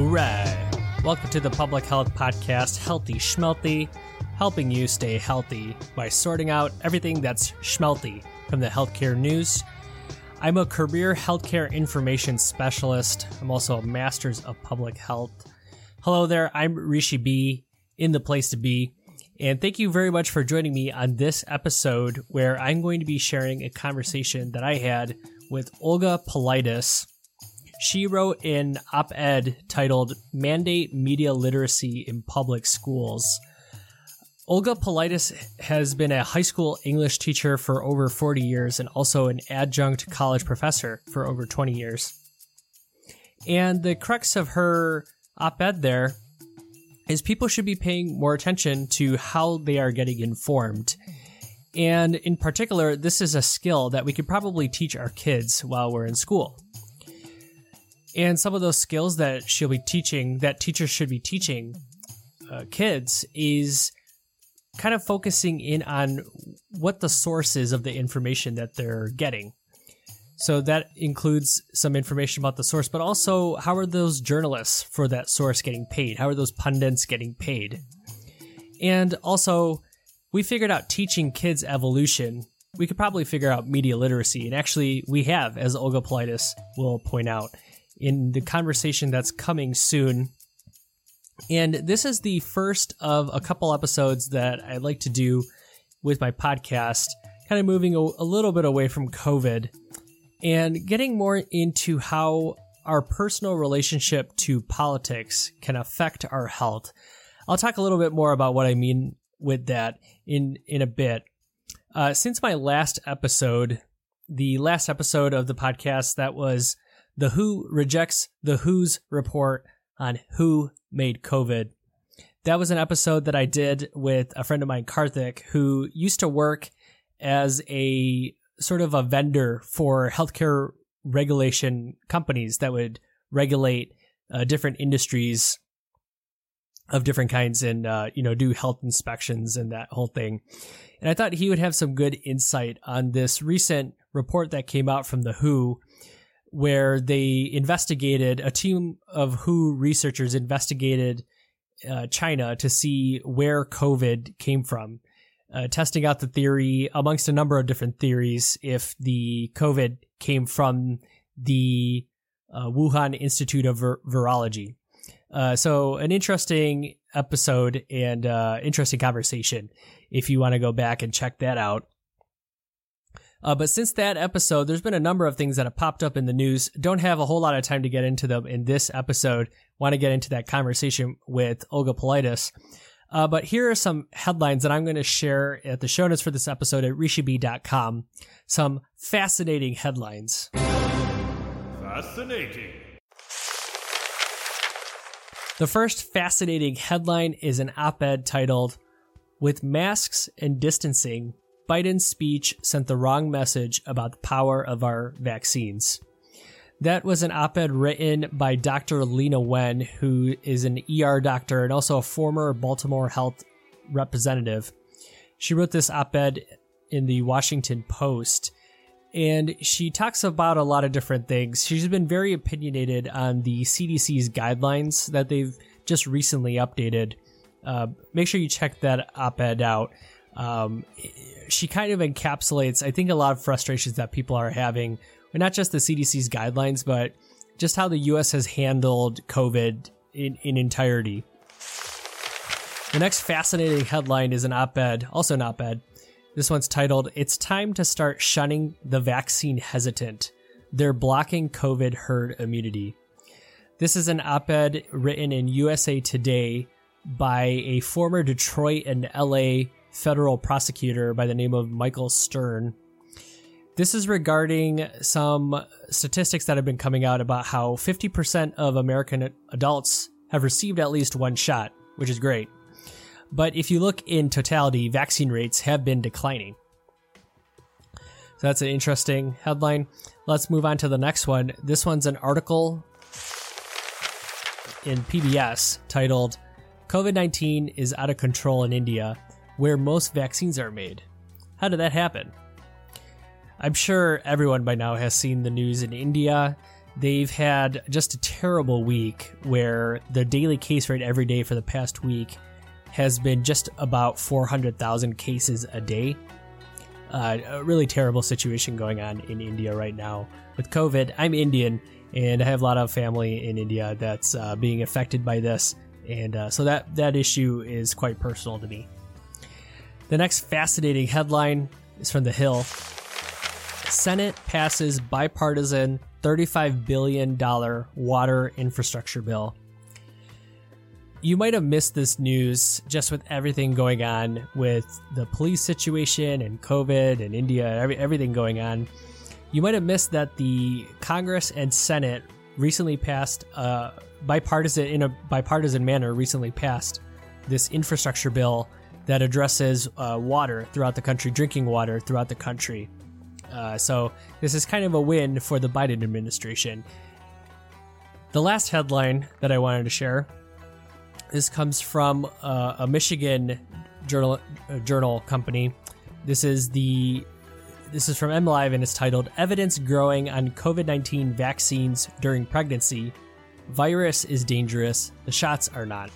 Alright, welcome to the Public Health Podcast, Healthy Schmelty, helping you stay healthy by sorting out everything that's schmelty from the healthcare news. I'm a career healthcare information specialist. I'm also a master's of public health. Hello there, I'm Rishi B, in the place to be, and thank you very much for joining me on this episode where I'm going to be sharing a conversation that I had with Olga Politis. She wrote an op-ed titled Mandate Media Literacy in Public Schools. Olga Politis has been a high school English teacher for over 40 years and also an adjunct college professor for over 20 years. And the crux of her op-ed there is people should be paying more attention to how they are getting informed. And in particular, this is a skill that we could probably teach our kids while we're in school. And some of those skills that she'll be teaching, that teachers should be teaching kids, is kind of focusing in on what the source is of the information that they're getting. So that includes some information about the source, but also how are those journalists for that source getting paid? How are those pundits getting paid? And also, we figured out teaching kids evolution. We could probably figure out media literacy, and actually we have, as Olga Politis will point out in the conversation that's coming soon. And this is the first of a couple episodes that I like to do with my podcast, kind of moving a little bit away from COVID and getting more into how our personal relationship to politics can affect our health. I'll talk a little bit more about what I mean with that in a bit. Since my last episode, the last episode of the podcast, that was The WHO Rejects the WHO's Report on Who Made COVID. That was an episode that I did with a friend of mine, Karthik, who used to work as a sort of a vendor for healthcare regulation companies that would regulate different industries of different kinds and, do health inspections and that whole thing. And I thought he would have some good insight on this recent report that came out from the WHO, where they investigated, a team of WHO researchers investigated China to see where COVID came from, testing out the theory amongst a number of different theories if the COVID came from the Wuhan Institute of Virology. So an interesting episode and interesting conversation if you want to go back and check that out. But since that episode, there's been a number of things that have popped up in the news. Don't have a whole lot of time to get into them in this episode. Want to get into that conversation with Olga Politis. But here are some headlines that I'm going to share at the show notes for this episode at rishib.com. Some fascinating headlines. Fascinating. The first fascinating headline is an op-ed titled, With Masks and Distancing, Biden's speech sent the wrong message about the power of our vaccines. That was an op-ed written by Dr. Leana Wen, who is an ER doctor and also a former Baltimore Health representative. She wrote this op-ed in the Washington Post, and she talks about a lot of different things. She's been very opinionated on the CDC's guidelines that they've just recently updated. Make sure you check that op-ed out. She kind of encapsulates, I think, a lot of frustrations that people are having, not just the CDC's guidelines, but just how the U.S. has handled COVID in entirety. The next fascinating headline is an op-ed, also an op-ed. This one's titled, It's Time to Start Shunning the Vaccine Hesitant. They're Blocking COVID Herd Immunity. This is an op-ed written in USA Today by a former Detroit and LA federal prosecutor by the name of Michael Stern. This is regarding some statistics that have been coming out about how 50% of American adults have received at least one shot, which is great. But if you look in totality, vaccine rates have been declining. So that's an interesting headline. Let's move on to the next one. This one's an article in PBS titled, COVID-19 is out of control in India, where most vaccines are made. How did that happen? I'm sure everyone by now has seen the news in India. They've had just a terrible week where the daily case rate every day for the past week has been just about 400,000 cases a day. A really terrible situation going on in India right now with COVID. I'm Indian, and I have a lot of family in India that's being affected by this, and so that issue is quite personal to me. The next fascinating headline is from The Hill. Senate passes bipartisan $35 billion water infrastructure bill. You might have missed this news just with everything going on with the police situation and COVID and India, everything going on. You might have missed that the Congress and Senate recently passed in a bipartisan manner this infrastructure bill that addresses water throughout the country, drinking water throughout the country. So this is kind of a win for the Biden administration. The last headline that I wanted to share, this comes from a Michigan journal company. This is from MLive, and it's titled "Evidence Growing on COVID-19 Vaccines During Pregnancy. Virus is Dangerous. The Shots Are Not."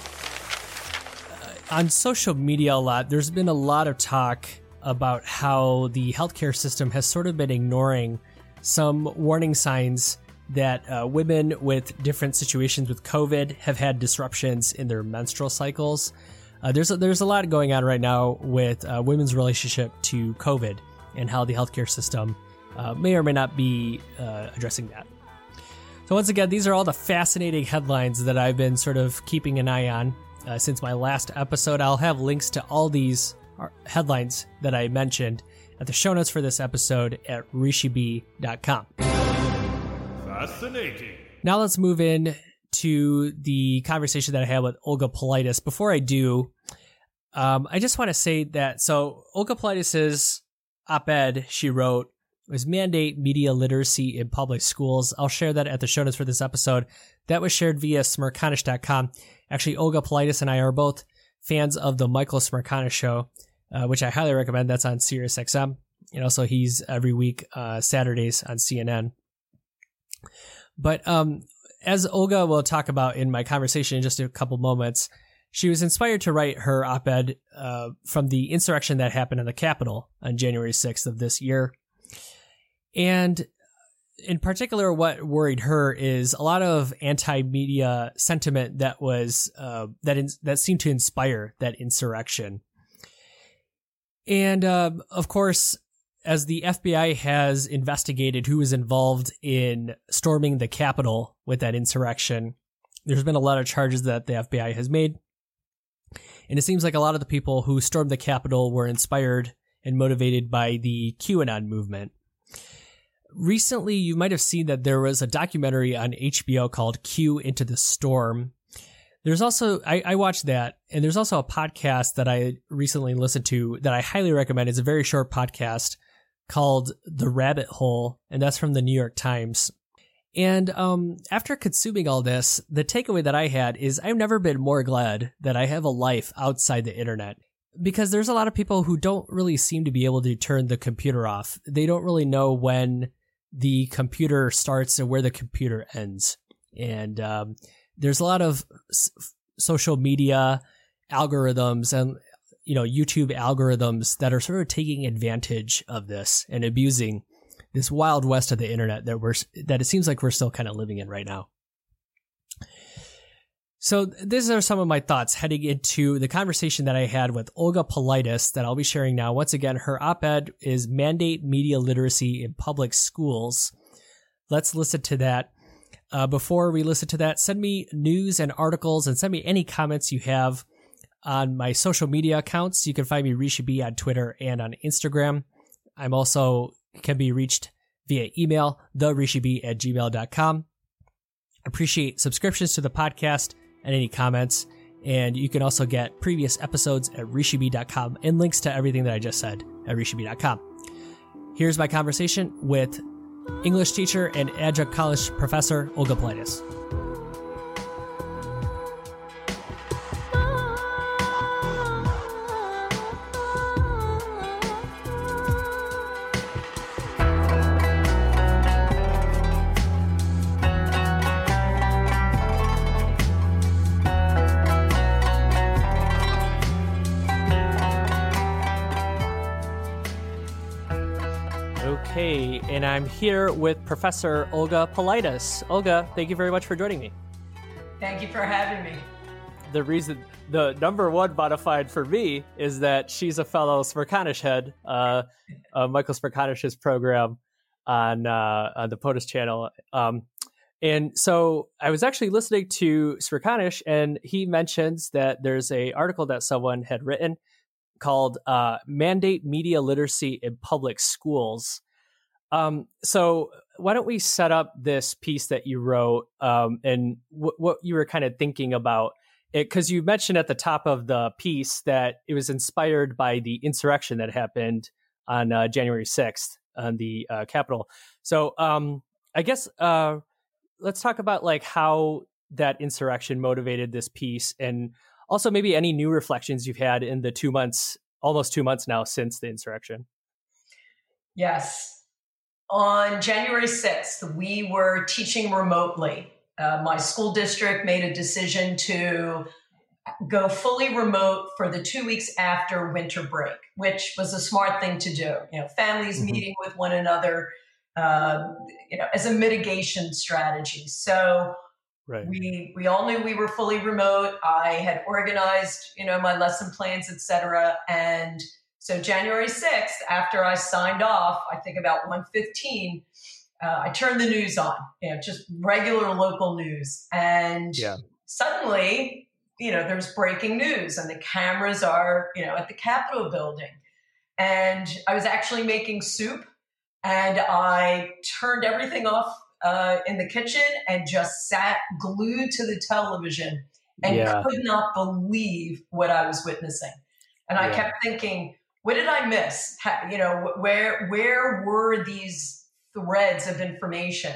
On social media a lot, there's been a lot of talk about how the healthcare system has sort of been ignoring some warning signs that women with different situations with COVID have had disruptions in their menstrual cycles. There's a lot going on right now with women's relationship to COVID and how the healthcare system may or may not be addressing that. So once again, these are all the fascinating headlines that I've been sort of keeping an eye on since my last episode. I'll have links to all these headlines that I mentioned at the show notes for this episode at rishibi.com. Fascinating. Now let's move in to the conversation that I had with Olga Politis. Before I do, I just want to say that, so Olga Politis's op-ed she wrote was Mandate Media Literacy in Public Schools. I'll share that at the show notes for this episode. That was shared via smirconish.com. Actually, Olga Politis and I are both fans of the Michael Smirconish show, which I highly recommend. That's on SiriusXM. And also he's every week, Saturdays on CNN. But as Olga will talk about in my conversation in just a couple moments, she was inspired to write her op-ed from the insurrection that happened in the Capitol on January 6th of this year. And in particular, what worried her is a lot of anti-media sentiment that was that seemed to inspire that insurrection. And of course, as the FBI has investigated who was involved in storming the Capitol with that insurrection, there's been a lot of charges that the FBI has made. And it seems like a lot of the people who stormed the Capitol were inspired and motivated by the QAnon movement. Recently, you might have seen that there was a documentary on HBO called Q Into the Storm. There's also, I watched that, and there's also a podcast that I recently listened to that I highly recommend. It's a very short podcast called The Rabbit Hole, and that's from the New York Times. And after consuming all this, the takeaway that I had is I've never been more glad that I have a life outside the internet. Because there's a lot of people who don't really seem to be able to turn the computer off. They don't really know when the computer starts and where the computer ends. And there's a lot of social media algorithms and YouTube algorithms that are sort of taking advantage of this and abusing this wild west of the internet that it seems like we're still kind of living in right now. So these are some of my thoughts heading into the conversation that I had with Olga Politis that I'll be sharing now. Once again, her op-ed is Mandate Media Literacy in Public Schools. Let's listen to that. Before we listen to that, send me news and articles and send me any comments you have on my social media accounts. You can find me Rishi B on Twitter and on Instagram. I'm also can be reached via email, therishiB@gmail.com. Appreciate subscriptions to the podcast and any comments. And you can also get previous episodes at rishiB.com and links to everything that I just said at rishiB.com. Here's my conversation with English teacher and adjunct college professor Olga Politis. Okay, and I'm here with Professor Olga Politis. Olga, thank you very much for joining me. Thank you for having me. The number one bona fide for me is that she's a fellow Smerconish head, Michael Smerconish's program on the POTUS channel. And so I was actually listening to Smerconish, and he mentions that there's a article that someone had written called Mandate Media Literacy in Public Schools. So why don't we set up this piece that you wrote and what you were kind of thinking about it? Because you mentioned at the top of the piece that it was inspired by the insurrection that happened on January 6th on the Capitol. So I guess let's talk about like how that insurrection motivated this piece, and also maybe any new reflections you've had in the almost 2 months now since the insurrection. Yes. On January 6th, we were teaching remotely. My school district made a decision to go fully remote for the 2 weeks after winter break, which was a smart thing to do. Families meeting with one another, as a mitigation strategy. So right. We all knew we were fully remote. I had organized, my lesson plans, et cetera. And so January 6th, after I signed off, I think about 1:15, I turned the news on, just regular local news. And suddenly, there's breaking news and the cameras are, at the Capitol building. And I was actually making soup, and I turned everything off in the kitchen and just sat glued to the television and could not believe what I was witnessing. And I kept thinking, what did I miss? Where were these threads of information?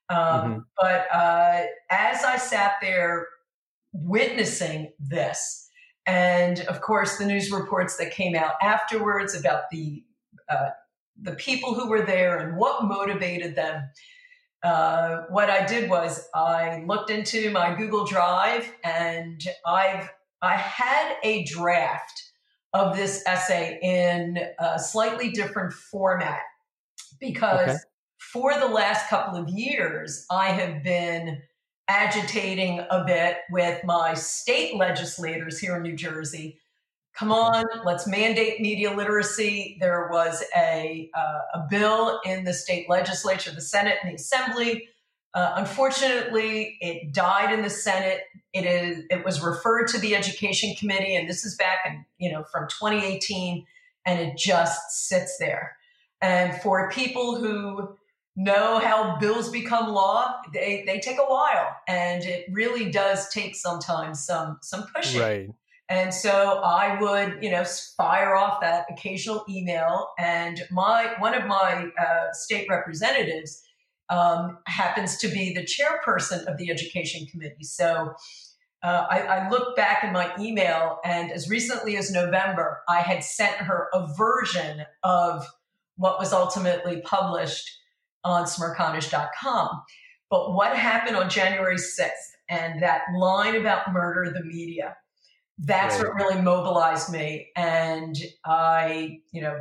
But as I sat there witnessing this, and of course the news reports that came out afterwards about the people who were there and what motivated them, what I did was I looked into my Google Drive, and I had a draft of this essay in a slightly different format, because for the last couple of years, I have been agitating a bit with my state legislators here in New Jersey. Come on, let's mandate media literacy. There was a bill in the state legislature, the Senate and the Assembly. Unfortunately, it died in the Senate. It was referred to the Education Committee, and this is back in, from 2018, and it just sits there. And for people who know how bills become law, they take a while, and it really does take sometimes some pushing. Right. And so I would, fire off that occasional email, and one of my state representatives happens to be the chairperson of the Education Committee. So I look back in my email, and as recently as November, I had sent her a version of what was ultimately published on Smerconish.com. But what happened on January 6th, and that line about murder the media, that's what really mobilized me. And I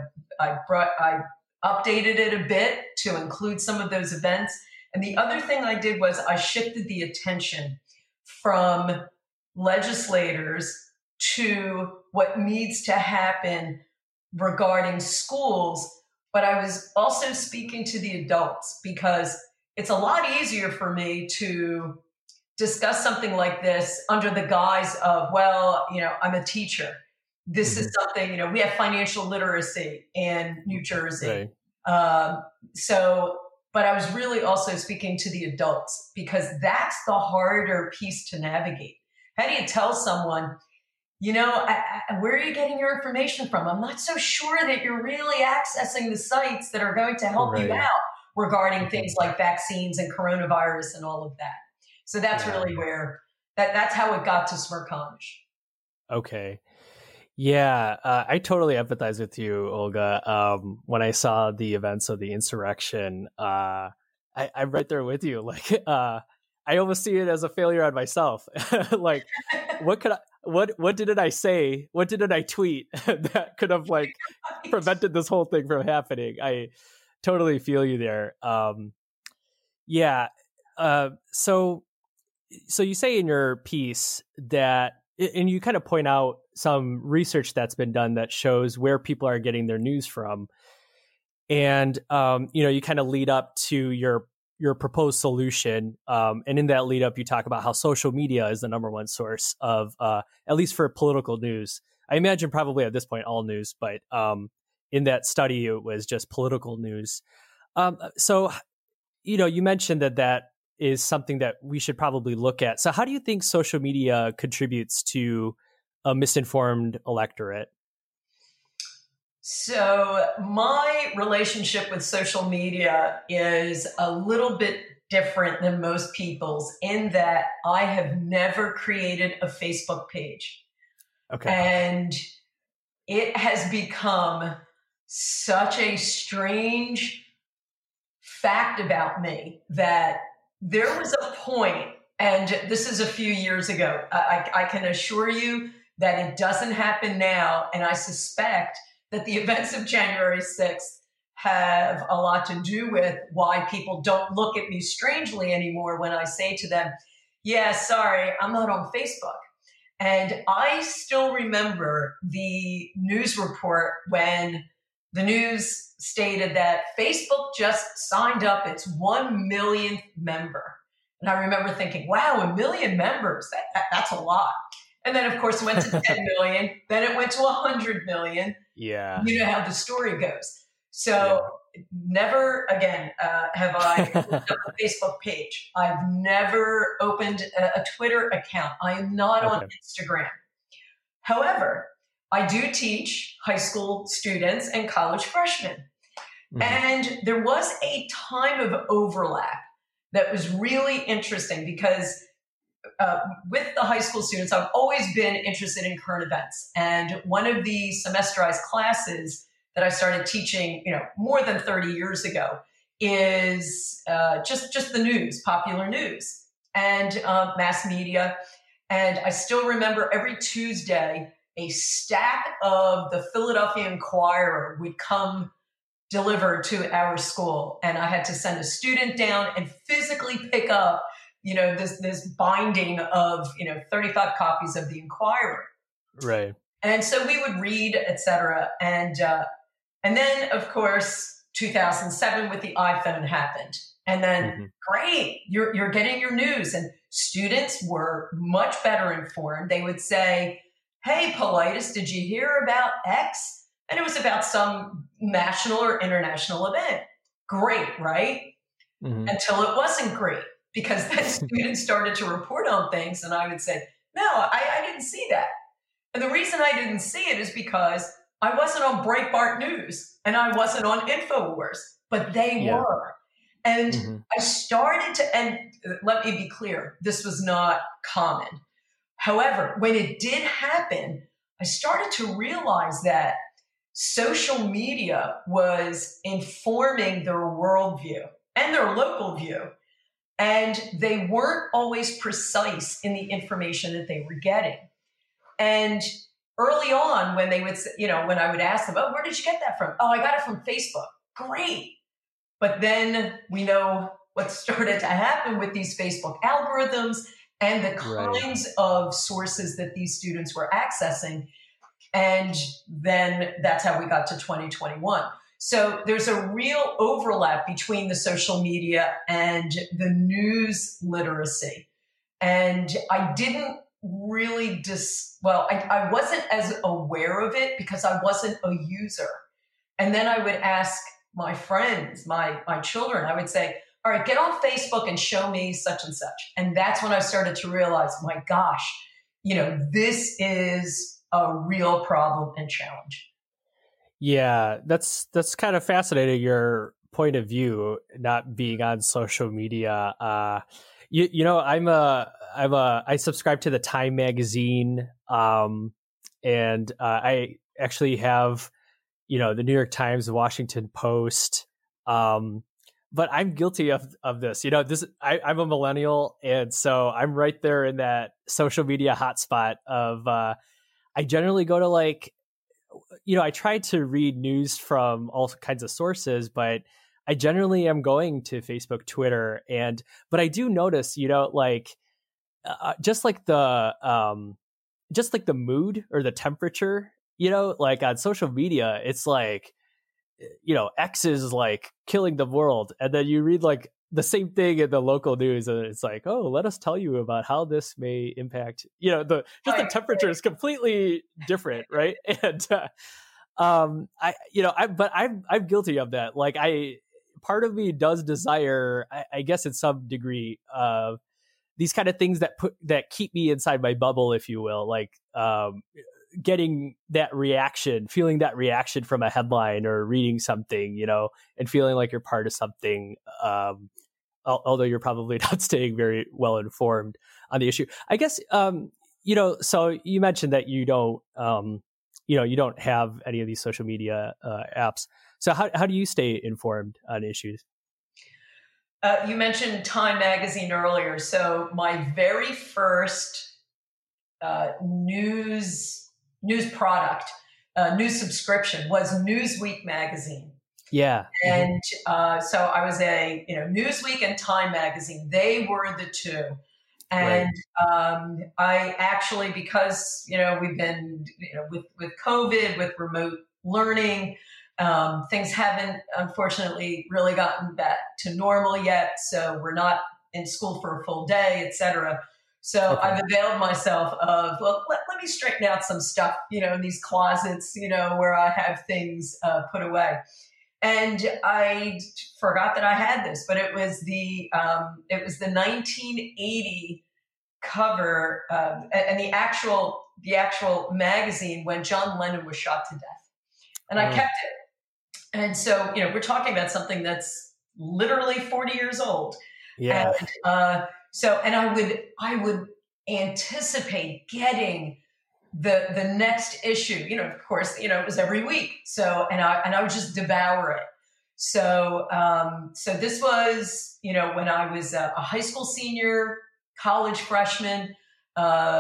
updated it a bit to include some of those events. And the other thing I did was I shifted the attention from legislators to what needs to happen regarding schools. But I was also speaking to the adults, because it's a lot easier for me to discuss something like this under the guise of, I'm a teacher. This is something, we have financial literacy in New Jersey. Right. But I was really also speaking to the adults, because that's the harder piece to navigate. How do you tell someone, where are you getting your information from? I'm not so sure that you're really accessing the sites that are going to help you out regarding things like vaccines and coronavirus and all of that. So that's really where that's how it got to Smerconish. Okay. Yeah, I totally empathize with you, Olga. When I saw the events of the insurrection, I'm right there with you. Like, I almost see it as a failure on myself. Like, what didn't I say? What didn't I tweet that could have prevented this whole thing from happening? totally feel you there. Yeah. So you say in your piece that, and you kind of point out some research that's been done that shows where people are getting their news from. And, you kind of lead up to your proposed solution. And in that lead up, you talk about how social media is the number one source of, at least for political news. I imagine probably at this point, all news, but in that study, it was just political news. So, you mentioned that is something that we should probably look at. So how do you think social media contributes to a misinformed electorate? So my relationship with social media is a little bit different than most people's in that I have never created a Facebook page. Okay. And it has become such a strange fact about me that there was a point, and this is a few years ago, I can assure you that it doesn't happen now, and I suspect that the events of January 6th have a lot to do with why people don't look at me strangely anymore when I say to them, yeah, sorry, I'm not on Facebook. And I still remember the news report when the news stated that Facebook just signed up its 1 millionth member. And I remember thinking, wow, 1 million members, that's a lot. And then, of course, it went to 10 million. Then it went to 100 million. Yeah. You know how the story goes. So never again have I opened up a Facebook page. I've never opened a Twitter account. I am not on Instagram. However, I do teach high school students and college freshmen. Mm-hmm. And there was a time of overlap that was really interesting because with the high school students, I've always been interested in current events. And one of the semesterized classes that I started teaching, more than 30 years ago is just the news, popular news and mass media. And I still remember every Tuesday, a stack of the Philadelphia Inquirer would come delivered to our school. And I had to send a student down and physically pick up this binding of, 35 copies of the Inquirer. Right. And so we would read, et cetera. And then, of course, 2007 with the iPhone happened. And then, great, you're getting your news. And students were much better informed. They would say, hey, Politis, did you hear about X? And it was about some national or international event. Great, right? Mm-hmm. Until it wasn't great. Because then students started to report on things and I would say, no, I didn't see that. And the reason I didn't see it is because I wasn't on Breitbart News and I wasn't on InfoWars, but they were. And I started to, and let me be clear, this was not common. However, when it did happen, I started to realize that social media was informing their worldview and their local view. And they weren't always precise in the information that they were getting. And early on, when they would, when I would ask them, oh, where did you get that from? Oh, I got it from Facebook. Great. But then we know what started to happen with these Facebook algorithms and the kinds of sources that these students were accessing. And then that's how we got to 2021. So there's a real overlap between the social media and the news literacy. And I didn't really I wasn't as aware of it because I wasn't a user. And then I would ask my friends, my children, I would say, all right, get on Facebook and show me such and such. And that's when I started to realize, my gosh, this is a real problem and challenge. Yeah, that's kind of fascinating, your point of view, not being on social media. I subscribe to the Time magazine, and I actually have, the New York Times, the Washington Post, but I'm guilty of this. I'm a millennial, and so I'm right there in that social media hotspot of. I generally go to I try to read news from all kinds of sources, but I generally am going to Facebook, Twitter, but I do notice, like just like the mood or the temperature, like on social media, it's like, X is like killing the world. And then you read like the same thing in the local news and it's like, oh, let us tell you about how this may impact, the temperature is completely different. Right. And, I'm guilty of that. Like part of me does desire, I guess in some degree, these kind of things that keep me inside my bubble, if you will, like, getting that reaction, feeling that reaction from a headline or reading something, and feeling like you're part of something. Although you're probably not staying very well informed on the issue, I guess. So you mentioned that you don't have any of these social media apps. So how do you stay informed on issues? You mentioned Time Magazine earlier. So my very first news product, news subscription was Newsweek magazine. Yeah. And so I was Newsweek and Time Magazine. They were the two. And right. I actually, because, we've been, with COVID, with remote learning, things haven't, unfortunately, really gotten back to normal yet. So we're not in school for a full day, et cetera. So okay. I've availed myself of, let me straighten out some stuff, in these closets, where I have things put away. And I forgot that I had this, but it was the 1980 cover and the actual magazine when John Lennon was shot to death, and I kept it. And so we're talking about something that's literally 40 years old. Yeah. And I would anticipate getting the next issue, of course, it was every week. So, and I would just devour it. So, so this was, when I was a high school senior, college freshman, in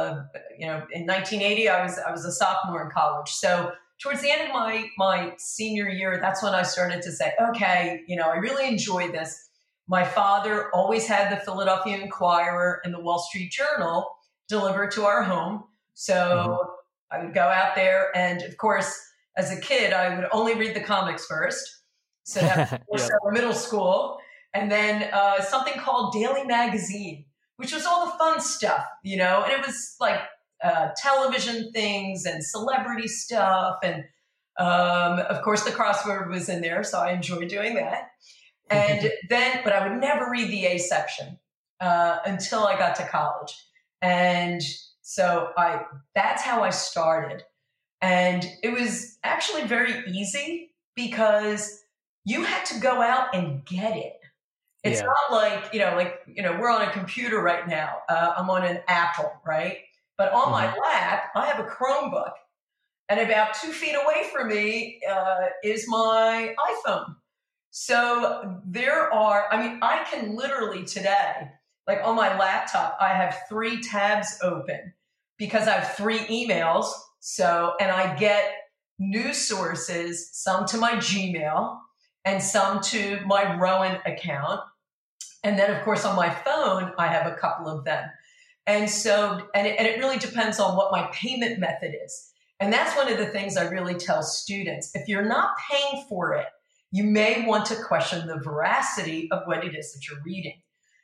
1980, I was a sophomore in college. So towards the end of my senior year, that's when I started to say, okay, I really enjoy this. My father always had the Philadelphia Inquirer and the Wall Street Journal delivered to our home. So I would go out there, and of course, as a kid, I would only read the comics first. So that was middle school, and then something called Daily Magazine, which was all the fun stuff, and it was like television things and celebrity stuff, and of course, the crossword was in there, so I enjoyed doing that. And then, but I would never read the A section until I got to college, and so that's how I started. And it was actually very easy because you had to go out and get it. It's not like, we're on a computer right now. I'm on an Apple, right? But on my lap, I have a Chromebook. And about 2 feet away from me is my iPhone. So I can literally today, like on my laptop, I have 3 tabs open because I have 3 emails. So, and I get news sources, some to my Gmail and some to my Rowan account. And then of course on my phone, I have a couple of them. And so, and it really depends on what my payment method is. And that's one of the things I really tell students. If you're not paying for it, you may want to question the veracity of what it is that you're reading,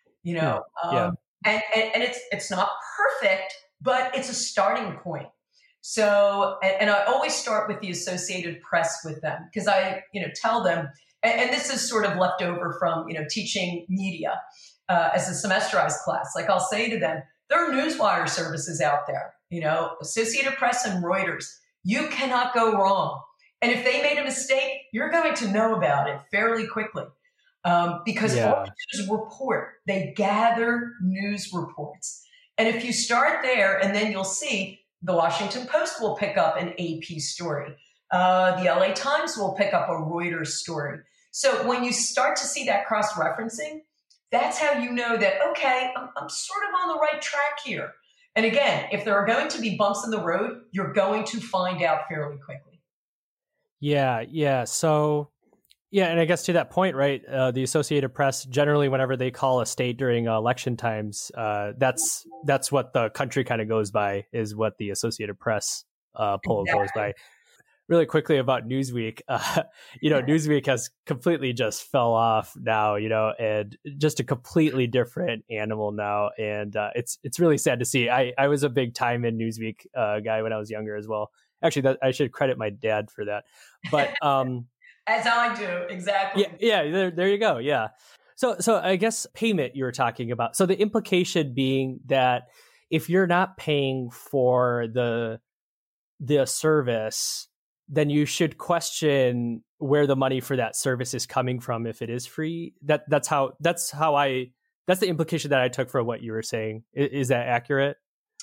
and it's not perfect, but it's a starting point. So, and I always start with the Associated Press with them because I, tell them, and this is sort of left over from, teaching media as a semesterized class. Like I'll say to them, there are newswire services out there, Associated Press and Reuters. You cannot go wrong. And if they made a mistake, you're going to know about it fairly quickly because all they do is report. They gather news reports. And if you start there, and then you'll see the Washington Post will pick up an AP story. The LA Times will pick up a Reuters story. So when you start to see that cross-referencing, that's how you know that, okay, I'm sort of on the right track here. And again, if there are going to be bumps in the road, you're going to find out fairly quickly. Yeah. So, Yeah, and I guess to that point, right, the Associated Press, generally whenever they call a state during election times, that's what the country kind of goes by, is what the Associated Press poll goes by. Really quickly about Newsweek, Newsweek has completely just fell off now, and just a completely different animal now. And it's really sad to see. I was a big Time in Newsweek guy when I was younger as well. Actually, I should credit my dad for that. But as I do, exactly. Yeah, there you go. Yeah. So I guess payment you were talking about. So the implication being that if you're not paying for the service, then you should question where the money for that service is coming from if it is free. That's the implication that I took from what you were saying. Is that accurate?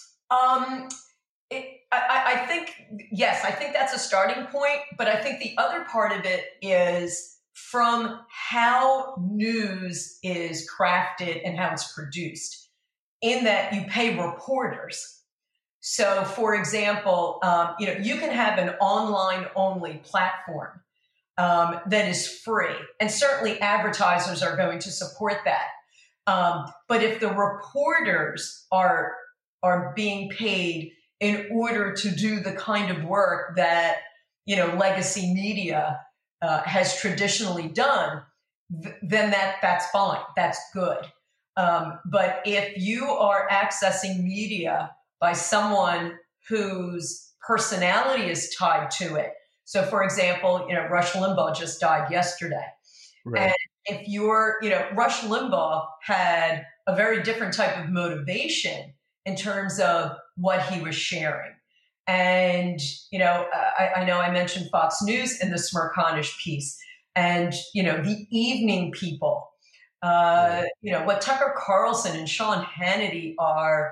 I think, yes, I think that's a starting point, but I think the other part of it is from how news is crafted and how it's produced, in that you pay reporters. So, for example, you can have an online-only platform that is free, and certainly advertisers are going to support that. But if the reporters are being paid in order to do the kind of work that legacy media has traditionally done, then that's fine. That's good. But if you are accessing media by someone whose personality is tied to it. So, for example, Rush Limbaugh just died yesterday. Right. And if Rush Limbaugh had a very different type of motivation in terms of what he was sharing. And, I know I mentioned Fox News in the Smerconish piece, and, the evening people, what Tucker Carlson and Sean Hannity are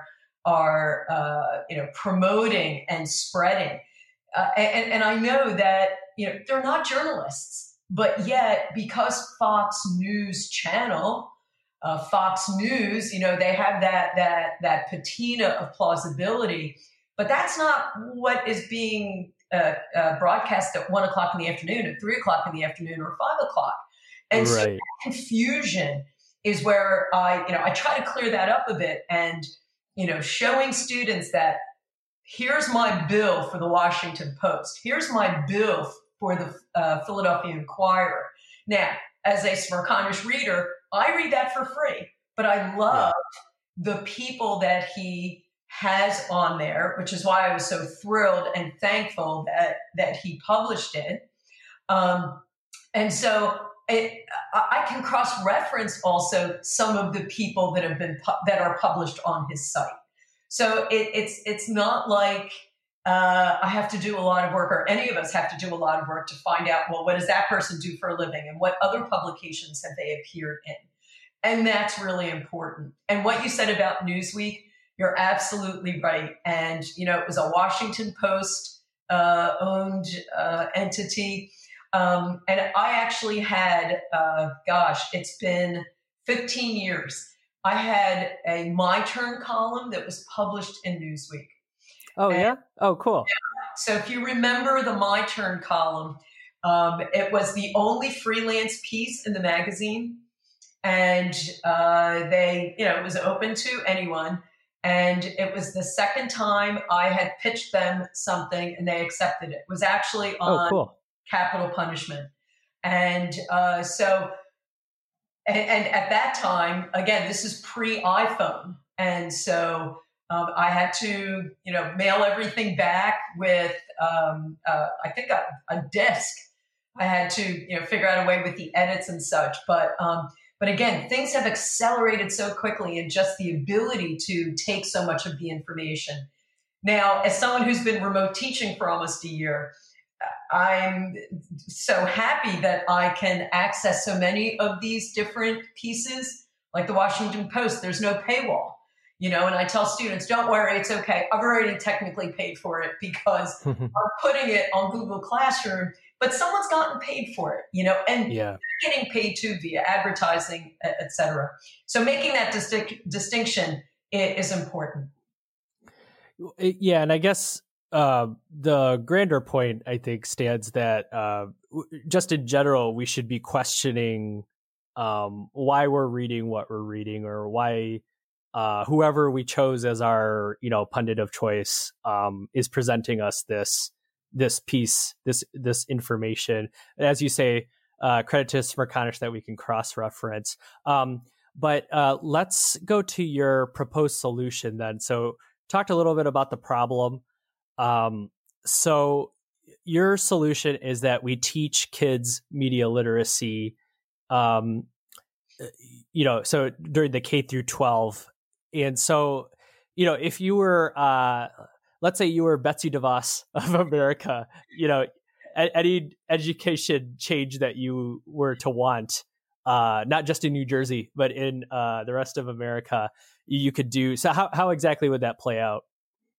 promoting and spreading. And I know that, they're not journalists, but yet because Fox News Channel, Fox News, they have that patina of plausibility, but that's not what is being broadcast at 1 o'clock in the afternoon, at 3 o'clock in the afternoon, or 5 o'clock. And so that confusion is where I try to clear that up a bit, and showing students that here's my bill for the Washington Post, here's my bill for the Philadelphia Inquirer. Now, as a Smerconish reader, I read that for free, but I love the people that he has on there, which is why I was so thrilled and thankful that he published it. And so I can cross-reference also some of the people that are published on his site. So it's not like I have to do a lot of work, or any of us have to do a lot of work to find out, well, what does that person do for a living, and what other publications have they appeared in? And that's really important. And what you said about Newsweek, you're absolutely right. And, it was a Washington Post owned entity. And I actually had, it's been 15 years. I had a My Turn column that was published in Newsweek. Oh, yeah? Oh, cool. So if you remember the My Turn column, it was the only freelance piece in the magazine. And it was open to anyone. And it was the second time I had pitched them something and they accepted it. It was actually on capital punishment. And and at that time, again, this is pre-iPhone. And so I had to, mail everything back with, I think a disk. I had to, figure out a way with the edits and such. But again, things have accelerated so quickly, and just the ability to take so much of the information. Now, as someone who's been remote teaching for almost a year, I'm so happy that I can access so many of these different pieces, like the Washington Post. There's no paywall, and I tell students, don't worry, it's okay. I've already technically paid for it because I'm putting it on Google Classroom, but someone's gotten paid for it, and they're getting paid too via advertising, et cetera. So making that distinction is important. Yeah. And I guess the grander point, I think, stands that just in general, we should be questioning why we're reading what we're reading, or why whoever we chose as our pundit of choice is presenting us this piece, this information. And as you say, credit to Smerconish that we can cross-reference. But let's go to your proposed solution then. So talked a little bit about the problem. So your solution is that we teach kids media literacy, so during the K through 12. And so, if you were, let's say you were Betsy DeVos of America, any education change that you were to want, not just in New Jersey, but in the rest of America, you could do. So how exactly would that play out?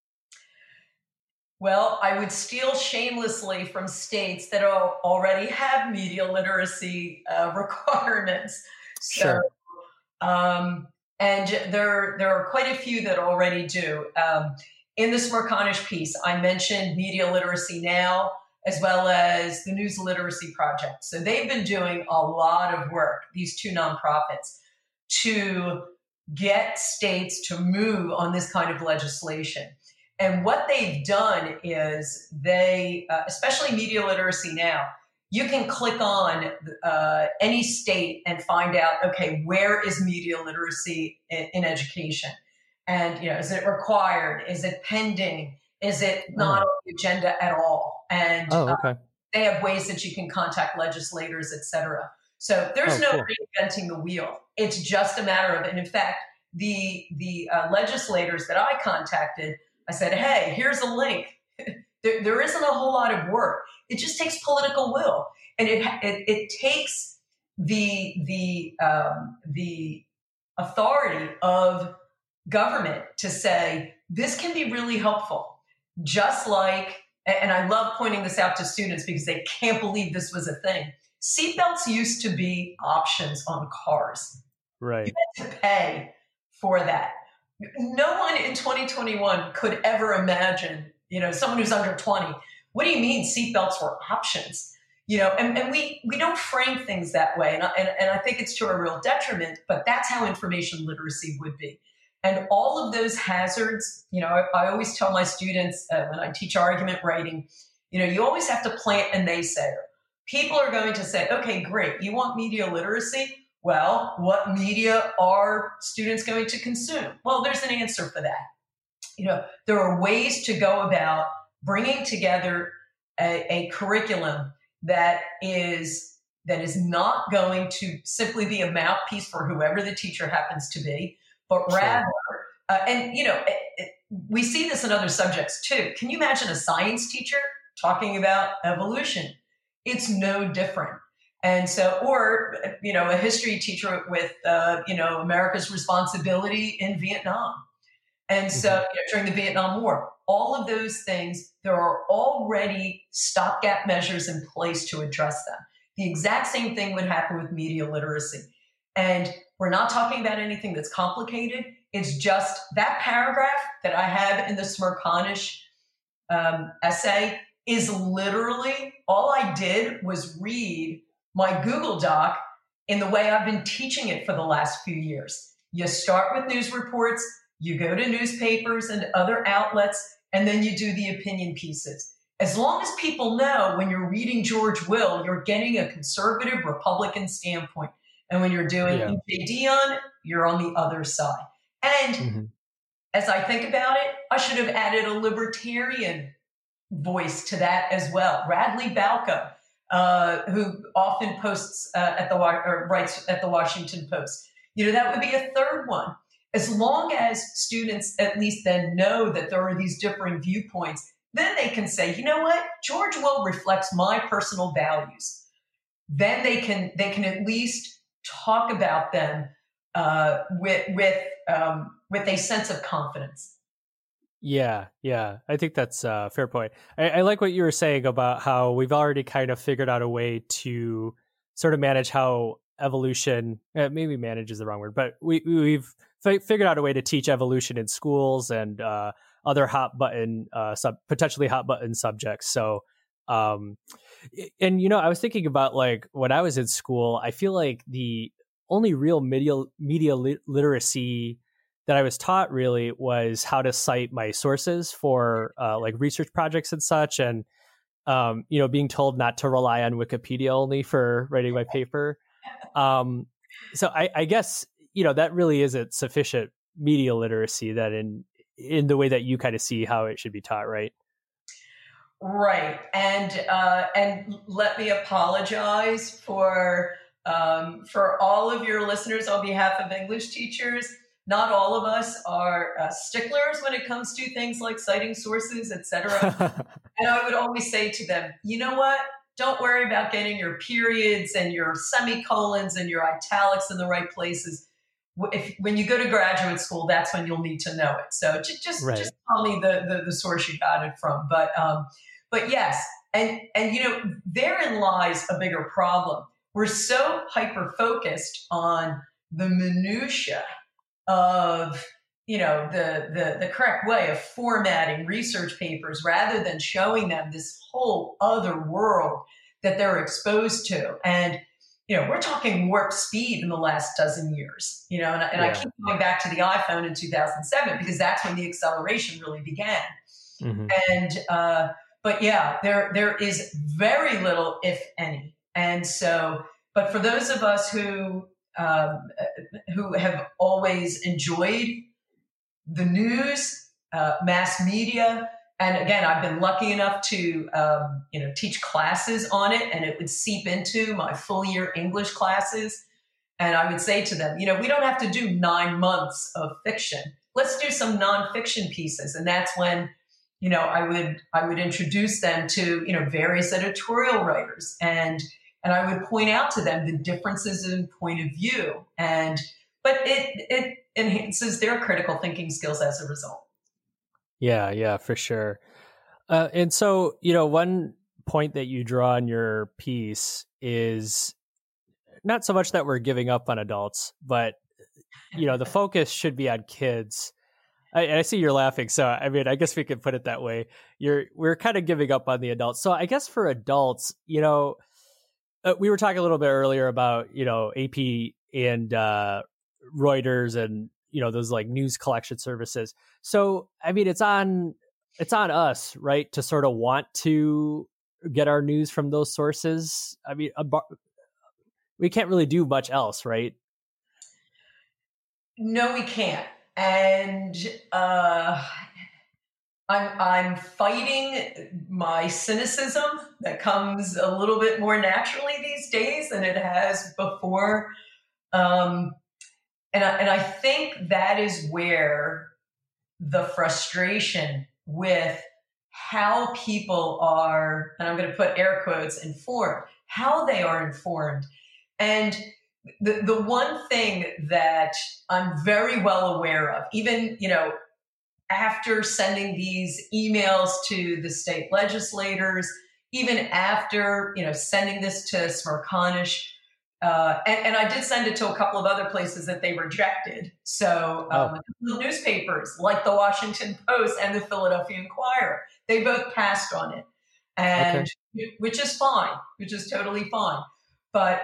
Well, I would steal shamelessly from states that already have media literacy requirements. So, sure. And there are quite a few that already do. In the Smerconish piece, I mentioned Media Literacy Now, as well as the News Literacy Project. So they've been doing a lot of work, these two nonprofits, to get states to move on this kind of legislation. And what they've done is they, especially Media Literacy Now, you can click on any state and find out, okay, where is media literacy in education? And, is it required? Is it pending? Is it not on the agenda at all? And they have ways that you can contact legislators, et cetera. So there's no reinventing the wheel. It's just a matter of, and in fact, the legislators that I contacted, I said, hey, here's a link. There isn't a whole lot of work. It just takes political will, and it takes the authority of government to say this can be really helpful. Just like, and I love pointing this out to students because they can't believe this was a thing. Seatbelts used to be options on cars. Right. You had to pay for that. No one in 2021 could ever imagine, someone who's under 20. What do you mean seatbelts were options? And we don't frame things that way. And I think it's to a real detriment, but that's how information literacy would be. And all of those hazards, I always tell my students when I teach argument writing, you always have to plant a naysayer. People are going to say, okay, great. You want media literacy? Well, what media are students going to consume? Well, there's an answer for that. There are ways to go about bringing together a curriculum that is not going to simply be a mouthpiece for whoever the teacher happens to be, but rather, we see this in other subjects too. Can you imagine a science teacher talking about evolution? It's no different. And so, or, a history teacher with, America's responsibility in Vietnam. And so during the Vietnam War, all of those things, there are already stopgap measures in place to address them. The exact same thing would happen with media literacy. And we're not talking about anything that's complicated. It's just that paragraph that I have in the Smerconish essay is literally, all I did was read my Google Doc in the way I've been teaching it for the last few years. You start with news reports, you go to newspapers and other outlets, and then you do the opinion pieces. As long as people know when you're reading George Will, you're getting a conservative Republican standpoint. And when you're doing E.J. Dionne, you're on the other side. And as I think about it, I should have added a libertarian voice to that as well. Radley Balco, who often posts writes at the Washington Post. That would be a third one. As long as students at least then know that there are these differing viewpoints, then they can say, you know what, George Will reflects my personal values. Then they can at least talk about them with a sense of confidence. Yeah. I think that's a fair point. I like what you were saying about how we've already kind of figured out a way to sort of manage how evolution, maybe manage is the wrong word, but we've figured out a way to teach evolution in schools and other potentially hot button subjects. So And, I was thinking about like when I was in school, I feel like the only real media literacy that I was taught really was how to cite my sources for like research projects and such. And, being told not to rely on Wikipedia only for writing my paper. So I guess, that really isn't sufficient media literacy that in the way that you kind of see how it should be taught, right? Right. And let me apologize for all of your listeners on behalf of English teachers. Not all of us are sticklers when it comes to things like citing sources, et cetera. And I would always say to them, you know what? Don't worry about getting your periods and your semicolons and your italics in the right places. When you go to graduate school, that's when you'll need to know it. So just tell me the source you got it from. But yes, and therein lies a bigger problem. We're so hyper focused on the minutia of the correct way of formatting research papers rather than showing them this whole other world that they're exposed to. And we're talking warp speed in the last dozen years, I keep going back to the iPhone in 2007 because that's when the acceleration really began. Mm-hmm. And, but yeah, there is very little, if any. And so, but for those of us who have always enjoyed the news, mass media, and again, I've been lucky enough to, teach classes on it, and it would seep into my full year English classes. And I would say to them, we don't have to do 9 months of fiction. Let's do some nonfiction pieces. And that's when, I would introduce them to, various editorial writers, and I would point out to them the differences in point of view, but it enhances their critical thinking skills as a result. Yeah, for sure. And so, one point that you draw in your piece is not so much that we're giving up on adults, but, the focus should be on kids. I see you're laughing. So, I mean, I guess we could put it that way. We're kind of giving up on the adults. So I guess for adults, we were talking a little bit earlier about, AP and Reuters and, those like news collection services. So, I mean, it's on us, right, to sort of want to get our news from those sources. I mean, we can't really do much else, right? No, we can't. And I'm fighting my cynicism that comes a little bit more naturally these days than it has before. And I think that is where the frustration with how people are, and I'm going to put air quotes, informed, how they are informed. And the one thing that I'm very well aware of, even, after sending these emails to the state legislators, even after, sending this to Smerconish, and I did send it to a couple of other places that they rejected. So a couple of newspapers like the Washington Post and the Philadelphia Inquirer, they both passed on it, and which is fine, which is totally fine. But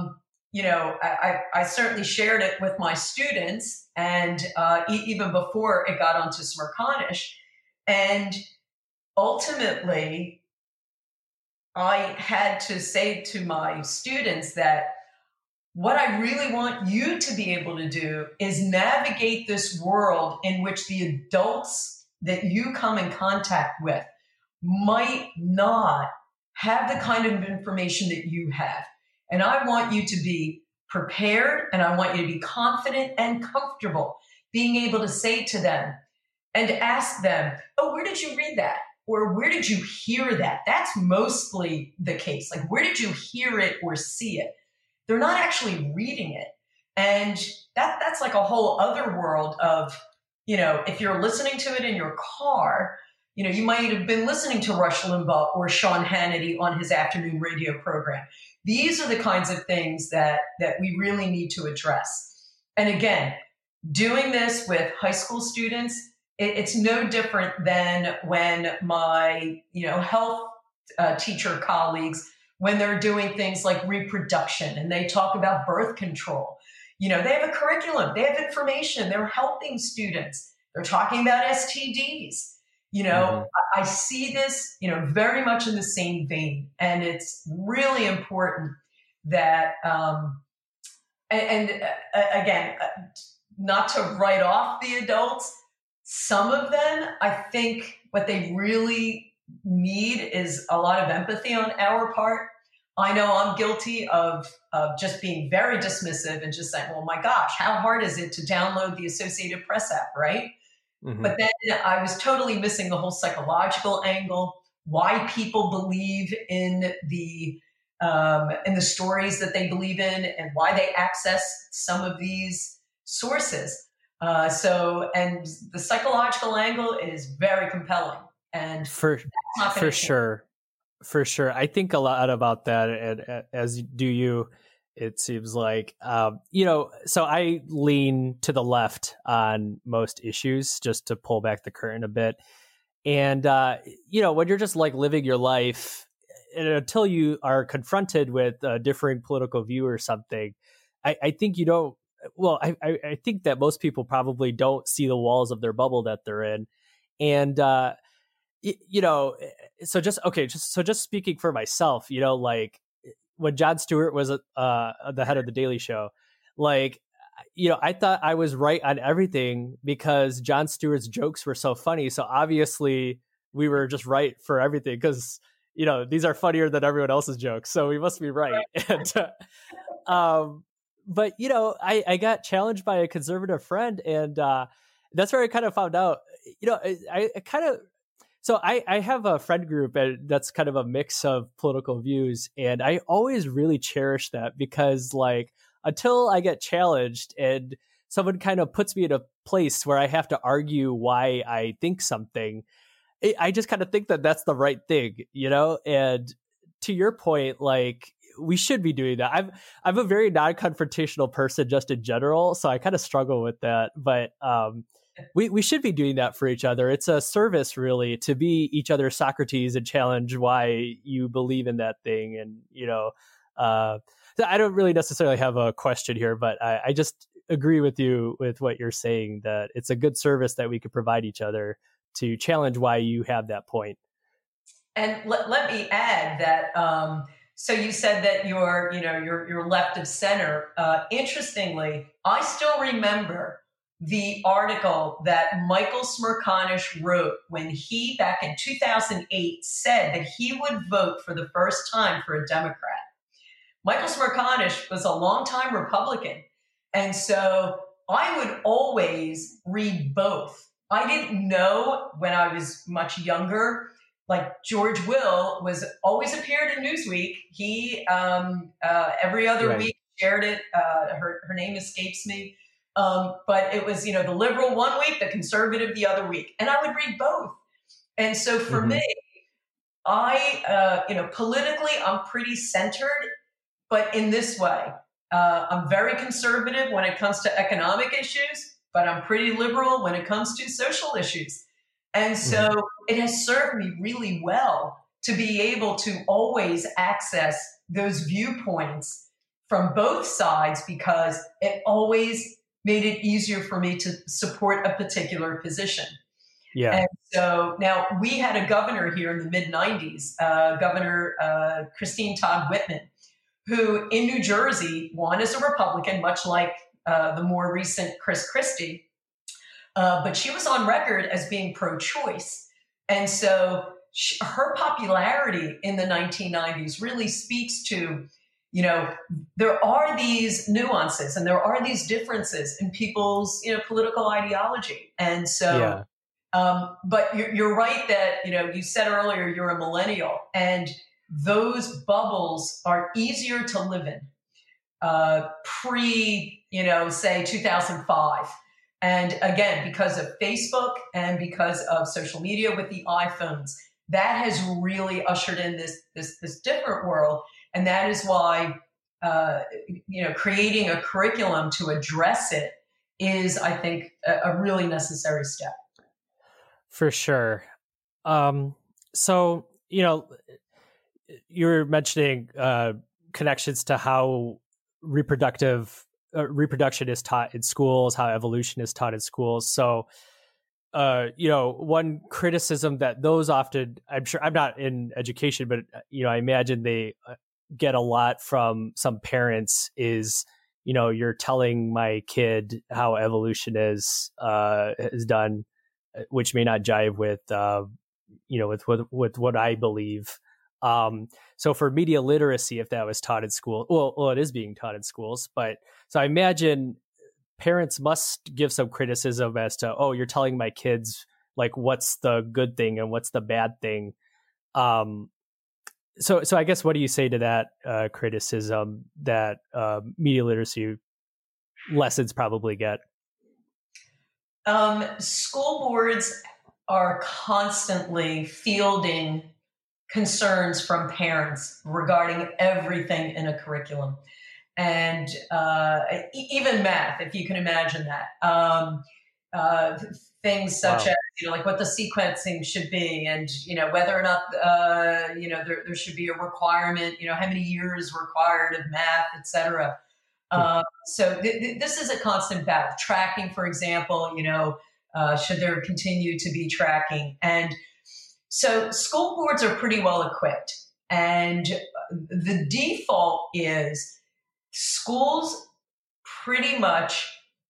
I certainly shared it with my students, and even before it got onto Smerconish, and ultimately, I had to say to my students that what I really want you to be able to do is navigate this world in which the adults that you come in contact with might not have the kind of information that you have. And I want you to be prepared, and I want you to be confident and comfortable being able to say to them and ask them, oh, where did you read that? Or where did you hear that? That's mostly the case. Like, where did you hear it or see it? They're not actually reading it. And that's like a whole other world of, if you're listening to it in your car, you might have been listening to Rush Limbaugh or Sean Hannity on his afternoon radio program. These are the kinds of things that we really need to address. And again, doing this with high school students, it's no different than when my, health teacher colleagues when they're doing things like reproduction and they talk about birth control. They have a curriculum, they have information, they're helping students. They're talking about STDs. I see this, very much in the same vein. And it's really important that, again, not to write off the adults. Some of them, I think what they really need is a lot of empathy on our part. I know I'm guilty of just being very dismissive and just saying, well, my gosh, how hard is it to download the Associated Press app, right? Mm-hmm. But then I was totally missing the whole psychological angle, why people believe in the stories that they believe in and why they access some of these sources. And the psychological angle is very compelling. And for sure. I think a lot about that, and as do you, it seems like, so I lean to the left on most issues, just to pull back the curtain a bit. And, when you're just like living your life, and until you are confronted with a differing political view or something, I think you don't, I think that most people probably don't see the walls of their bubble that they're in. And, just speaking for myself, like when Jon Stewart was the head of the Daily Show, I thought I was right on everything because Jon Stewart's jokes were so funny. So obviously we were just right for everything because, these are funnier than everyone else's jokes. So we must be right. And, but, I got challenged by a conservative friend, and that's where I kind of found out, So I have a friend group that's kind of a mix of political views, and I always really cherish that because, until I get challenged and someone kind of puts me in a place where I have to argue why I think something, I just kind of think that that's the right thing, And to your point, we should be doing that. I'm a very non-confrontational person just in general, so I kind of struggle with that, but we should be doing that for each other. It's a service, really, to be each other's Socrates and challenge why you believe in that thing. And, I don't really necessarily have a question here, but I just agree with you with what you're saying, that it's a good service that we could provide each other to challenge why you have that point. And let me add that, so you said that you're left of center. Interestingly, I still remember the article that Michael Smerconish wrote when he, back in 2008, said that he would vote for the first time for a Democrat. Michael Smerconish was a longtime Republican. And so I would always read both. I didn't know when I was much younger, George Will was always appeared in Newsweek. He, every other week, shared it. Her name escapes me. But it was, the liberal one week, the conservative the other week. And I would read both. And so for me, I, politically, I'm pretty centered, but in this way, I'm very conservative when it comes to economic issues, but I'm pretty liberal when it comes to social issues. And so it has served me really well to be able to always access those viewpoints from both sides, because it always made it easier for me to support a particular position. Yeah. And so now we had a governor here in the mid-90s, Governor Christine Todd Whitman, who in New Jersey won as a Republican, much like the more recent Chris Christie. But she was on record as being pro-choice. And so her popularity in the 1990s really speaks to, there are these nuances and there are these differences in people's, political ideology. And so, but you're right that, you said earlier, you're a millennial, and those bubbles are easier to live in say 2005. And again, because of Facebook and because of social media with the iPhones, that has really ushered in this different world. And that is why, creating a curriculum to address it is, I think, a really necessary step. For sure. So, you're mentioning connections to how reproduction is taught in schools, how evolution is taught in schools. So, one criticism that those often, I'm sure, I'm not in education, but, I imagine they get a lot from some parents is, you're telling my kid how evolution is done, which may not jive with, with what I believe. So for media literacy, if that was taught in school, well, it is being taught in schools, but so I imagine parents must give some criticism as to, oh, you're telling my kids like what's the good thing and what's the bad thing. So I guess what do you say to that criticism that media literacy lessons probably get? School boards are constantly fielding concerns from parents regarding everything in a curriculum. And even math, if you can imagine that. Things such as, like what the sequencing should be and, whether or not, there should be a requirement, how many years required of math, et cetera. So this is a constant battle. Tracking, for example, should there continue to be tracking? And so school boards are pretty well equipped. And the default is schools pretty much,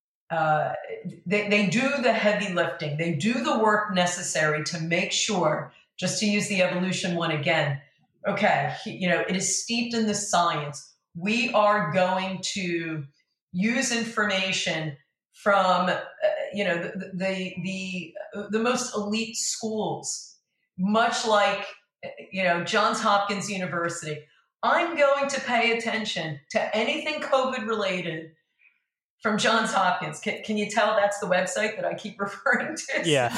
they do the heavy lifting. They do the work necessary to make sure, just to use the evolution one again, okay, it is steeped in the science. We are going to use information from, the most elite schools, much like, Johns Hopkins University. I'm going to pay attention to anything COVID related from Johns Hopkins. Can you tell that's the website that I keep referring to? Yeah.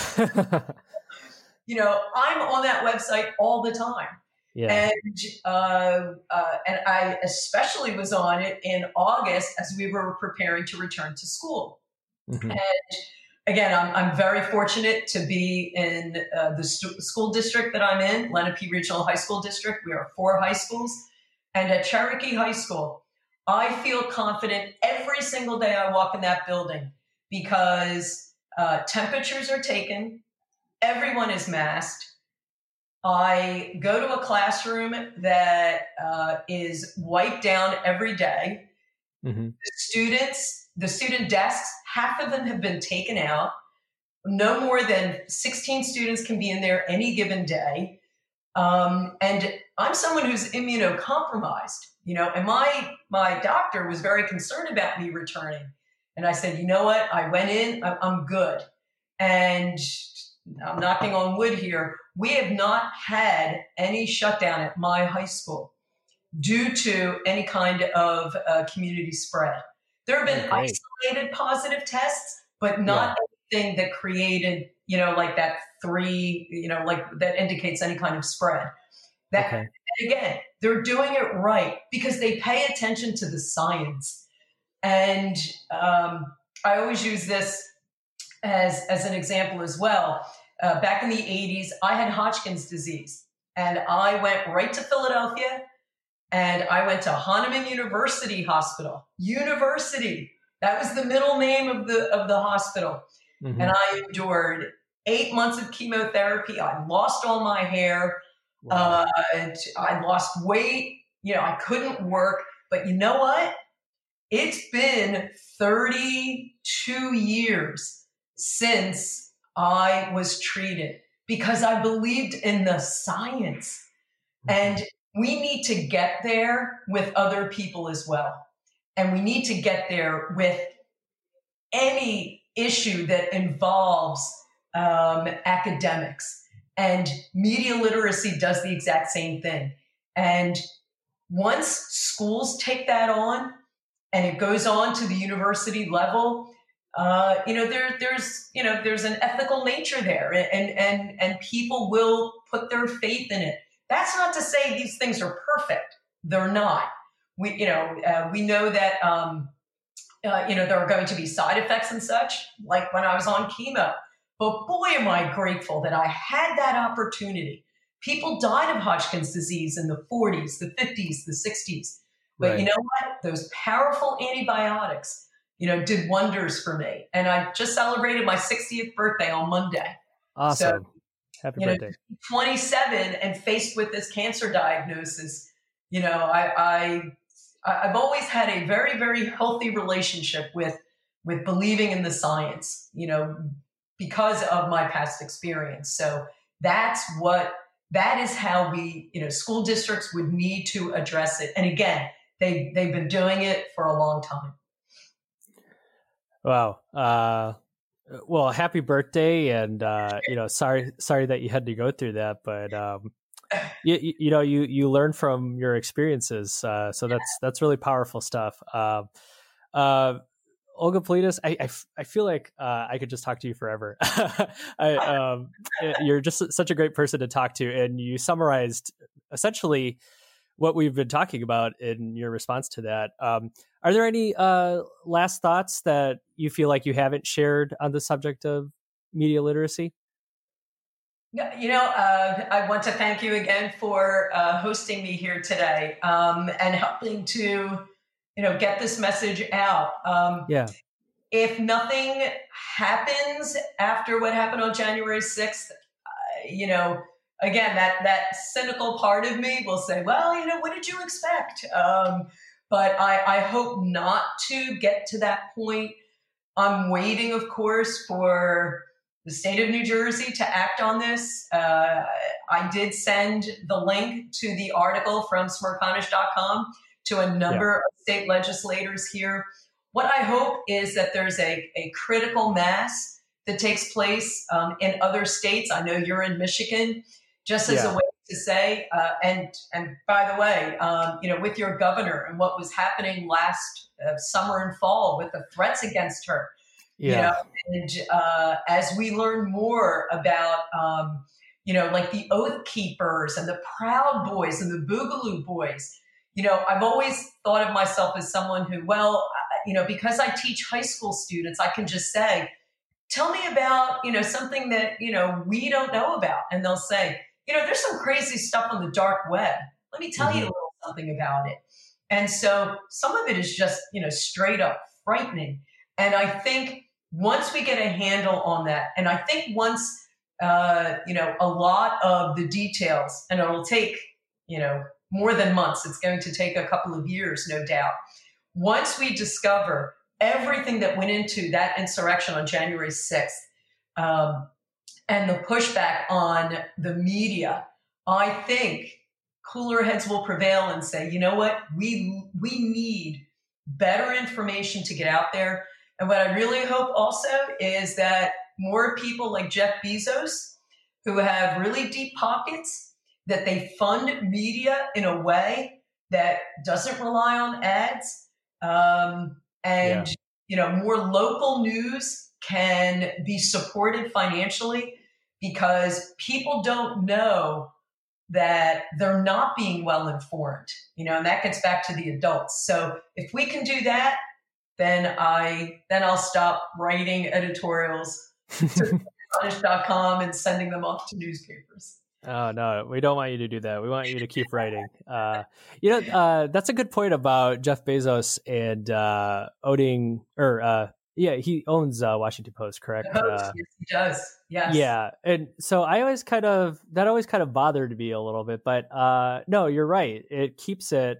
I'm on that website all the time. Yeah. And I especially was on it in August as we were preparing to return to school. Mm-hmm. And again, I'm very fortunate to be in the school district that I'm in, Lenape Regional High School District. We are 4 high schools. And at Cherokee High School, I feel confident every single day I walk in that building because temperatures are taken, everyone is masked. I go to a classroom that is wiped down every day. Mm-hmm. The student desks, half of them have been taken out. No more than 16 students can be in there any given day. And I'm someone who's immunocompromised, and my doctor was very concerned about me returning. And I said, you know what? I went in, I'm good. And I'm knocking on wood here. We have not had any shutdown at my high school due to any kind of community spread. There have been isolated positive tests, but not anything that created, like that 3, like that indicates any kind of spread. And again, they're doing it right because they pay attention to the science. And I always use this as an example as well. Back in the 80s, I had Hodgkin's disease, and I went right to Philadelphia, and I went to Hahnemann University Hospital. University, that was the middle name of the hospital. Mm-hmm. And I endured 8 months of chemotherapy. I lost all my hair. Wow. I lost weight. I couldn't work. But you know what? It's been 32 years since I was treated because I believed in the science. And we need to get there with other people as well. And we need to get there with any issue that involves academics. And media literacy does the exact same thing. And once schools take that on and it goes on to the university level, there's an ethical nature there, and people will put their faith in it. That's not to say these things are perfect. They're not. We know that there are going to be side effects and such, like when I was on chemo. But boy, am I grateful that I had that opportunity People died of Hodgkin's disease in the 40s, the 50s, the 60s. But Right. you know what? Those powerful antibiotics, did wonders for me. And I just celebrated my 60th birthday on Monday. So, Awesome. Happy birthday. 27 and faced with this cancer diagnosis, I've always had a very, very healthy relationship with believing in the science, because of my past experience. So that is how we, school districts would need to address it. And again, they've been doing it for a long time. Wow. Well, happy birthday, and sorry that you had to go through that, but you learn from your experiences, so that's really powerful stuff. Olga Politis, I feel like I could just talk to you forever. You're just such a great person to talk to, and you summarized essentially what we've been talking about in your response to that. Are there any last thoughts that you feel like you haven't shared on the subject of media literacy? I want to thank you again for hosting me here today, and helping to, get this message out. Yeah. If nothing happens after what happened on January 6th, again, that cynical part of me will say, well, what did you expect? But I hope not to get to that point. I'm waiting, of course, for the state of New Jersey to act on this. I did send the link to the article from smerconish.com to a number of state legislators here. What I hope is that there's a critical mass that takes place in other states. I know you're in Michigan, just as a way to say, and by the way, with your governor and what was happening last summer and fall with the threats against her, and as we learn more about, like the Oath Keepers and the Proud Boys and the Boogaloo Boys, I've always thought of myself as someone who, because I teach high school students, I can just say, tell me about, something that, we don't know about. And they'll say, there's some crazy stuff on the dark web. Let me tell you a little something about it. And so some of it is just, straight up frightening. And I think once we get a handle on that, and I think once, a lot of the details, and it'll take, more than months, it's going to take a couple of years, no doubt. Once we discover everything that went into that insurrection on January 6th, and the pushback on the media, I think cooler heads will prevail and say, you know what, we need better information to get out there. And what I really hope also is that more people like Jeff Bezos, who have really deep pockets, that they fund media in a way that doesn't rely on ads, more local news can be supported financially, because people don't know that they're not being well informed, and that gets back to the adults. So if we can do that, then I'll stop writing editorials to Punish.com and sending them off to newspapers. Oh, no, we don't want you to do that. We want you to keep writing. That's a good point about Jeff Bezos and owning, he owns Washington Post, correct? Yes, he does. Yes. Yeah. And so that always kind of bothered me a little bit, but no, you're right. It keeps it,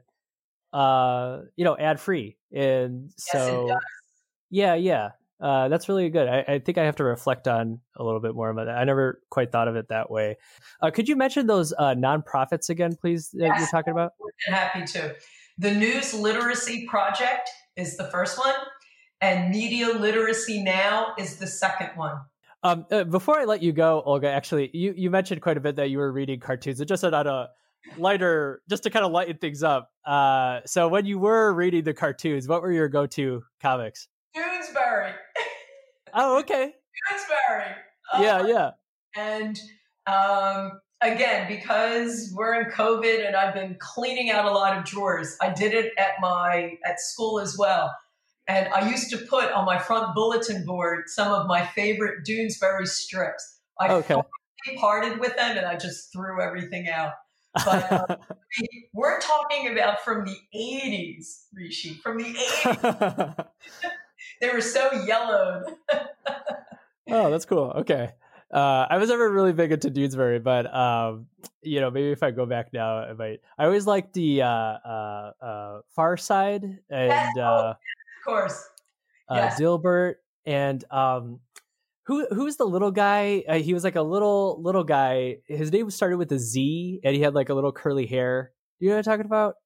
ad free. And so, yes, it does. Yeah. That's really good. I think I have to reflect on a little bit more about that. I never quite thought of it that way. Could you mention those nonprofits again, please, that you're talking about? I'm happy to. The News Literacy Project is the first one, and Media Literacy Now is the second one. Before I let you go, Olga, actually, you mentioned quite a bit that you were reading cartoons. It just on a lighter, just to kind of lighten things up. So when you were reading the cartoons, what were your go-to comics? Doonesbury. Oh, okay. Doonesbury. Yeah. And again, because we're in COVID and I've been cleaning out a lot of drawers, I did it at school as well. And I used to put on my front bulletin board some of my favorite Doonesbury strips. I finally parted with them and I just threw everything out. But we're talking about from the 80s, Rishi, from the 80s. They were so yellowed. Oh, that's cool. Okay. I was never really big into Dewsbury, but maybe if I go back now, I always liked the Far Side and of course, yes. Dilbert and who's the little guy? He was like a little guy. His name started with a Z, and he had like a little curly hair. You know what I'm talking about?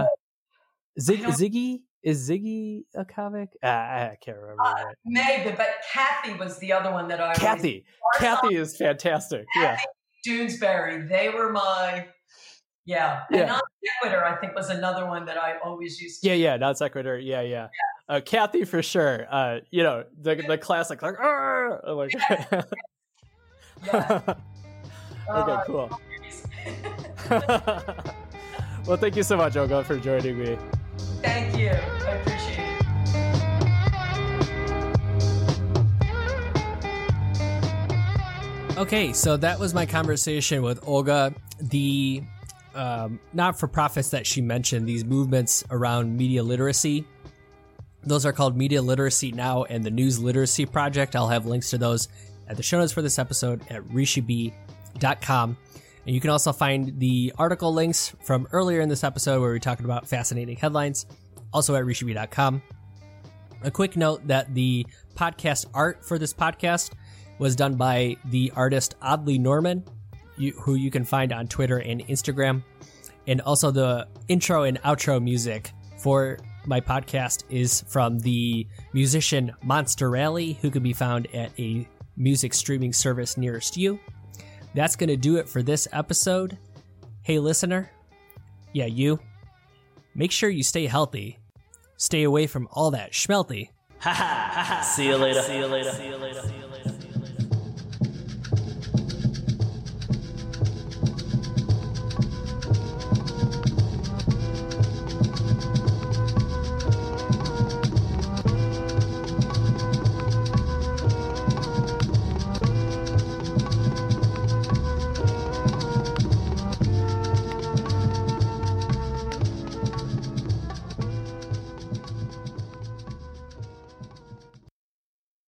Ziggy. Is Ziggy a comic? I can't remember. Maybe, but Kathy was the other one that I. Kathy is fantastic. Kathy, Dewsbury. They were my. Yeah. And Non Sequitur, I think, was another one that I always used to. Yeah, Non Sequitur. Yeah. Kathy for sure. The classic like. Yeah. Okay, cool. Well, thank you so much, Olga, for joining me. Thank you. I appreciate it. Okay, so that was my conversation with Olga. The not-for-profits that she mentioned, these movements around media literacy, those are called Media Literacy Now and the News Literacy Project. I'll have links to those at the show notes for this episode at rishiB.com. And you can also find the article links from earlier in this episode where we talked about fascinating headlines, also at rishiB.com. A quick note that the podcast art for this podcast was done by the artist Oddly Norman, who you can find on Twitter and Instagram. And also the intro and outro music for my podcast is from the musician Monster Rally, who can be found at a music streaming service nearest you. That's going to do it for this episode. Hey, listener. Yeah, you. Make sure you stay healthy. Stay away from all that schmelty. See you later.